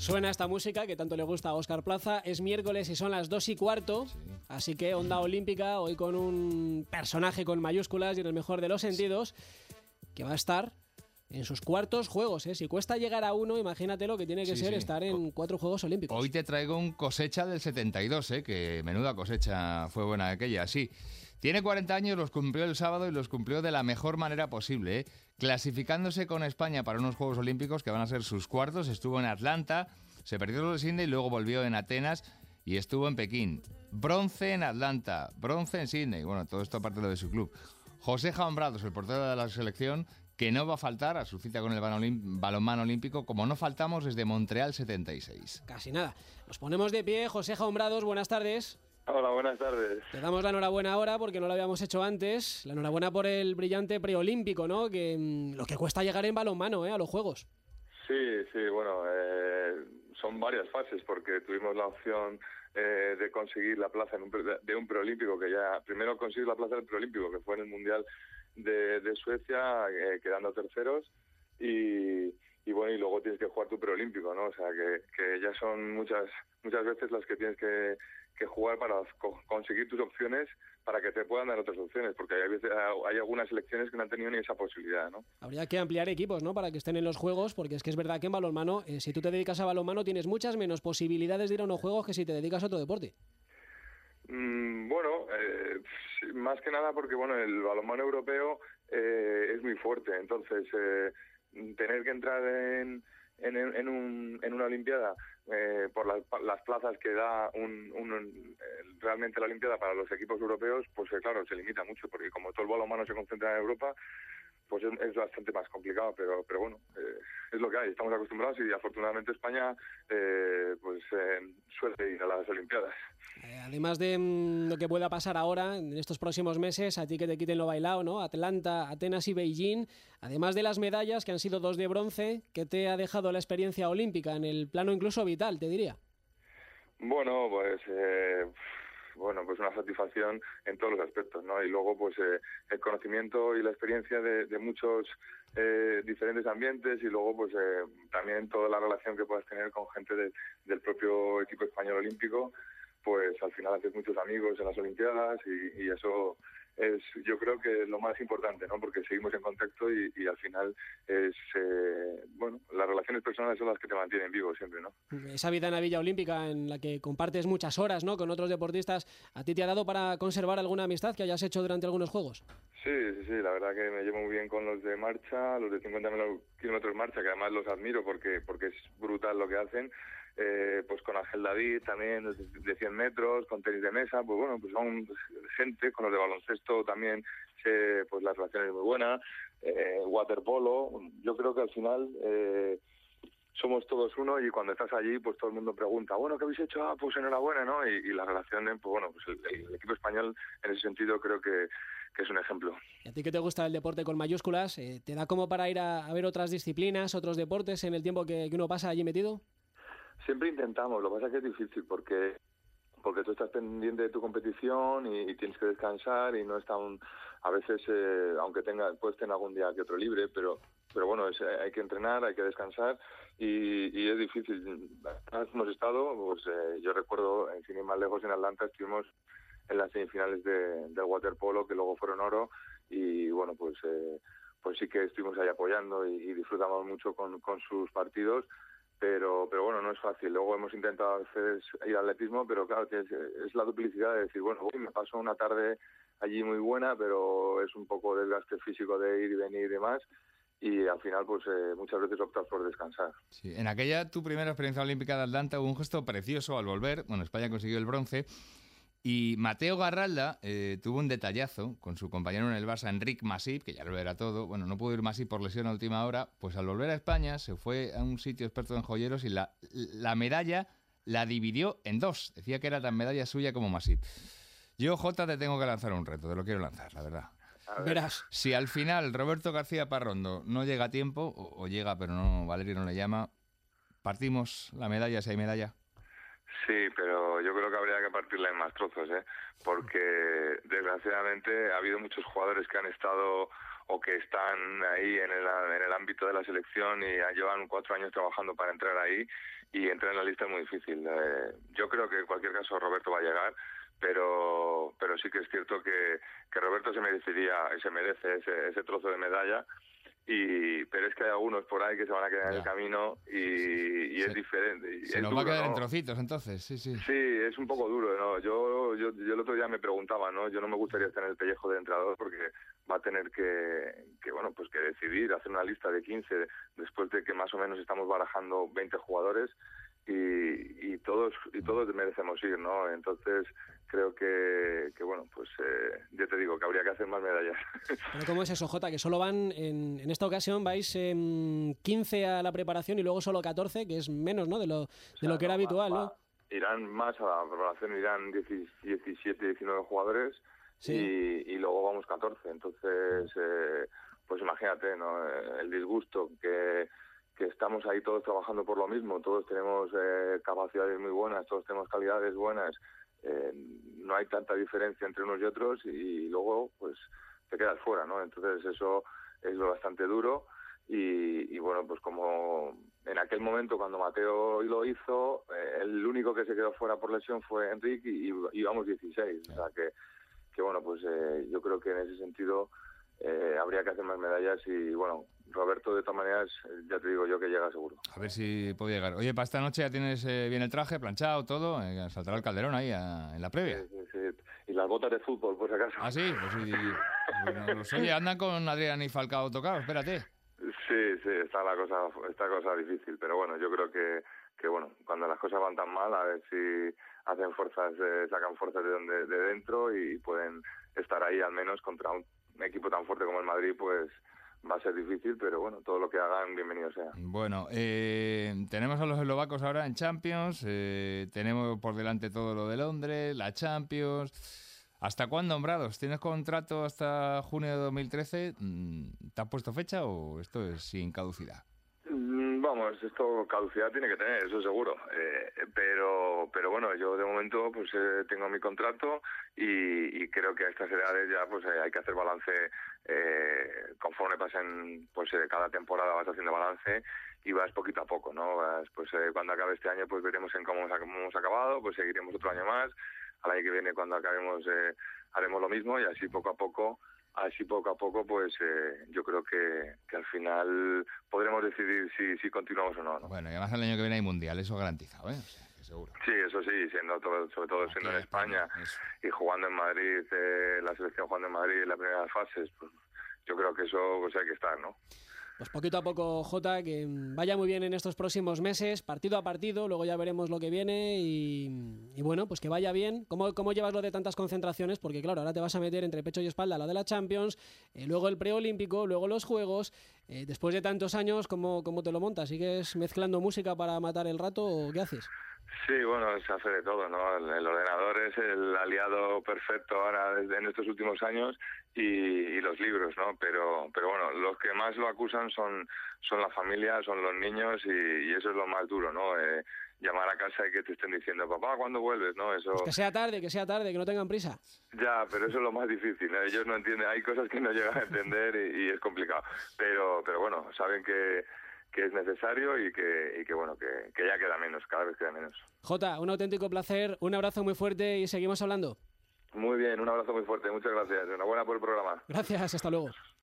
Suena esta música que tanto le gusta a Óscar Plaza. Es miércoles y son las 2:15, sí. Así que Onda Olímpica, hoy con un personaje con mayúsculas y en el mejor de los sentidos, que va a estar en sus cuartos juegos, ¿eh? Si cuesta llegar a uno, imagínate lo que tiene que ser estar en 4 Juegos Olímpicos. Hoy te traigo un cosecha del 72, que menuda cosecha fue buena aquella, sí. Tiene 40 años, los cumplió el sábado y los cumplió de la mejor manera posible, clasificándose con España para unos Juegos Olímpicos que van a ser sus cuartos. Estuvo en Atlanta, se perdió los de Sydney, luego volvió en Atenas y estuvo en Pekín. Bronce en Atlanta, bronce en Sydney. Bueno, todo esto aparte de lo de su club. José Hombrados, el portero de la selección, que no va a faltar a su cita con el balonmano olímpico, como no faltamos desde Montreal 76. Casi nada. Nos ponemos de pie. José Hombrados, buenas tardes. Hola, buenas tardes. Te damos la enhorabuena ahora porque no lo habíamos hecho antes. La enhorabuena por el brillante preolímpico, ¿no? Que lo que cuesta llegar en balonmano, a los Juegos. Sí, bueno, son varias fases porque tuvimos la opción de conseguir la plaza de un preolímpico, que ya primero conseguir la plaza del preolímpico, que fue en el Mundial de Suecia, quedando terceros, y bueno, y luego tienes que jugar tu preolímpico, ¿no? O sea, que ya son muchas veces las que tienes que jugar para conseguir tus opciones, para que te puedan dar otras opciones, porque hay algunas selecciones que no han tenido ni esa posibilidad, ¿no? Habría que ampliar equipos, ¿no?, para que estén en los Juegos, porque es que es verdad que en balonmano, si tú te dedicas a balonmano, tienes muchas menos posibilidades de ir a unos Juegos que si te dedicas a otro deporte. Bueno, más que nada porque bueno, el balonmano europeo es muy fuerte, entonces tener que entrar en una olimpiada por las plazas que da realmente la olimpiada para los equipos europeos, pues claro, se limita mucho, porque como todo el balonmano se concentra en Europa, pues es bastante más complicado, pero bueno, es lo que hay, estamos acostumbrados y afortunadamente España suele ir a las olimpiadas. Además de lo que pueda pasar ahora, en estos próximos meses, a ti que te quiten lo bailado, ¿no? Atlanta, Atenas y Beijing, además de las medallas, que han sido 2 de bronce, ¿qué te ha dejado la experiencia olímpica, en el plano incluso vital, te diría? Bueno, pues una satisfacción en todos los aspectos, ¿no? Y luego pues el conocimiento y la experiencia de muchos diferentes ambientes, y luego pues también toda la relación que puedas tener con gente del propio equipo español olímpico, pues al final haces muchos amigos en las olimpiadas y eso es, yo creo que es lo más importante, ¿no? Porque seguimos en contacto y al final las relaciones personales son las que te mantienen vivo siempre, ¿no? Esa vida en la Villa Olímpica en la que compartes muchas horas, ¿no?, con otros deportistas, ¿a ti te ha dado para conservar alguna amistad que hayas hecho durante algunos Juegos? Sí, la verdad que me llevo muy bien con los de marcha, los de 50 kilómetros marcha, que además los admiro porque es brutal lo que hacen. Pues con Ángel David también, de 100 metros, con tenis de mesa, pues bueno, pues son gente. Con los de baloncesto también, pues la relación es muy buena. Waterpolo, yo creo que al final somos todos uno, y cuando estás allí, pues todo el mundo pregunta, bueno, ¿qué habéis hecho? Pues enhorabuena, ¿no? Y la relación, pues bueno, pues el equipo español en ese sentido creo que es un ejemplo. ¿Y a ti que te gusta el deporte con mayúsculas, te da como para ir a ver otras disciplinas, otros deportes en el tiempo que uno pasa allí metido? Siempre intentamos, lo que pasa es que es difícil porque tú estás pendiente de tu competición y tienes que descansar, y no está a veces, aunque puedes tener algún día que otro libre, pero bueno, hay que entrenar, hay que descansar y es difícil. Hemos estado, pues yo recuerdo, sin ir más lejos, en Atlanta estuvimos en las semifinales del waterpolo, que luego fueron oro, y bueno, pues sí que estuvimos ahí apoyando y disfrutamos mucho con sus partidos. Pero bueno, no es fácil. Luego hemos intentado hacer ir al atletismo, pero claro, es la duplicidad de decir, bueno, me paso una tarde allí muy buena, pero es un poco desgaste físico de ir y venir y demás, y al final pues muchas veces optas por descansar. Sí, en aquella tu primera experiencia olímpica de Atlanta hubo un gesto precioso al volver. Bueno, España consiguió el bronce, y Mateo Garralda tuvo un detallazo con su compañero en el Barça, Enric Masip, que ya lo era todo. Bueno, no pudo ir Masip por lesión a última hora. Pues al volver a España se fue a un sitio experto en joyeros y la medalla la dividió en 2. Decía que era tan medalla suya como Masip. Yo, Jota, te tengo que lanzar un reto, te lo quiero lanzar, la verdad. Verás. Si al final Roberto García Parrondo no llega a tiempo, o llega pero no, Valerio no le llama, ¿partimos la medalla si hay medalla? Sí, pero yo creo que habría que partirla en más trozos, porque desgraciadamente ha habido muchos jugadores que han estado o que están ahí en el ámbito de la selección y llevan 4 años trabajando para entrar ahí, y entrar en la lista es muy difícil. Yo creo que en cualquier caso Roberto va a llegar, pero sí que es cierto que Roberto se merece ese trozo de medalla. Pero es que hay algunos por ahí que se van a quedar en el camino y es diferente. Se nos va a quedar en trocitos, entonces, sí. Sí, es un poco duro, ¿no? Yo el otro día me preguntaba, ¿no? Yo no me gustaría estar en el pellejo del entrenador, porque va a tener que decidir, hacer una lista de 15 después de que más o menos estamos barajando 20 jugadores y todos merecemos ir, ¿no? Entonces creo que bueno, pues yo te digo que habría que hacer más medallas. Pero ¿cómo es eso, Jota? Que solo van, en esta ocasión vais 15 a la preparación y luego solo 14, que es menos, ¿no? De lo que era habitual, ¿no? Irán más a la preparación, irán 17, 19 jugadores, sí. y luego vamos 14. Entonces, pues imagínate, ¿no? El disgusto que estamos ahí todos trabajando por lo mismo, todos tenemos capacidades muy buenas, todos tenemos calidades buenas, no hay tanta diferencia entre unos y otros, y luego pues te quedas fuera, ¿no? Entonces eso es lo bastante duro, y bueno, pues como en aquel momento cuando Mateo lo hizo, el único que se quedó fuera por lesión fue Enrique, y íbamos 16, o sea que bueno, pues yo creo que en ese sentido habría que hacer más medallas, y bueno, Roberto, de todas maneras, ya te digo yo que llega seguro. A ver si puede llegar. Oye, para esta noche ya tienes bien el traje, planchado, todo. Saltará el Calderón ahí en la previa. Sí. Y las botas de fútbol, por si acaso. Ah, sí. Pues oye, andan con Adrián y Falcao tocados, espérate. Sí, está cosa difícil. Pero bueno, yo creo que bueno, cuando las cosas van tan mal, a ver si hacen fuerzas, sacan fuerzas de dentro y pueden estar ahí al menos contra un equipo tan fuerte como el Madrid, pues va a ser difícil, pero bueno, todo lo que hagan, bienvenido sea. Bueno, tenemos a los eslovacos ahora en Champions, tenemos por delante todo lo de Londres, la Champions. ¿Hasta cuándo, Hombrados? ¿Tienes contrato hasta junio de 2013? ¿Te has puesto fecha o esto es sin caducidad? Vamos, esto caducidad tiene que tener, eso seguro. Pero bueno, yo de momento pues tengo mi contrato y creo que a estas edades ya pues hay que hacer balance. Conforme pasen, pues cada temporada vas haciendo balance y vas poquito a poco, ¿no? Pues cuando acabe este año pues veremos en cómo hemos acabado, pues seguiremos otro año más. Al año que viene, cuando acabemos, haremos lo mismo, y así poco a poco, pues yo creo que al final podremos decidir si continuamos o no, ¿no? Bueno, y además el año que viene hay Mundial, eso garantizado, ¿eh? O sea, que seguro. Sí, eso sí, sobre todo siendo en España y jugando en Madrid, la selección jugando en Madrid en las primeras fases, pues yo creo que eso pues hay que estar, ¿no? Pues poquito a poco, Jota, que vaya muy bien en estos próximos meses, partido a partido, luego ya veremos lo que viene y bueno, pues que vaya bien. ¿Cómo llevas lo de tantas concentraciones? Porque claro, ahora te vas a meter entre pecho y espalda la de la Champions, luego el preolímpico, luego los Juegos. Después de tantos años, ¿cómo te lo montas? ¿Sigues mezclando música para matar el rato o qué haces? Sí, bueno, se hace de todo, ¿no? El ordenador es el aliado perfecto ahora en estos últimos años, y los libros, ¿no? Pero bueno, los que más lo acusan son la familia, son los niños, y eso es lo más duro, ¿no? Llamar a casa y que te estén diciendo, papá, ¿cuándo vuelves? ¿No? Eso... Pues que sea tarde, que no tengan prisa. Ya, pero eso es lo más difícil, ¿no? Ellos no entienden, hay cosas que no llegan a entender y es complicado. Pero bueno, saben que es necesario y que bueno, que ya queda menos, cada vez queda menos. Jota, un auténtico placer, un abrazo muy fuerte y seguimos hablando. Muy bien, un abrazo muy fuerte, muchas gracias. Enhorabuena por el programa. Gracias, hasta luego.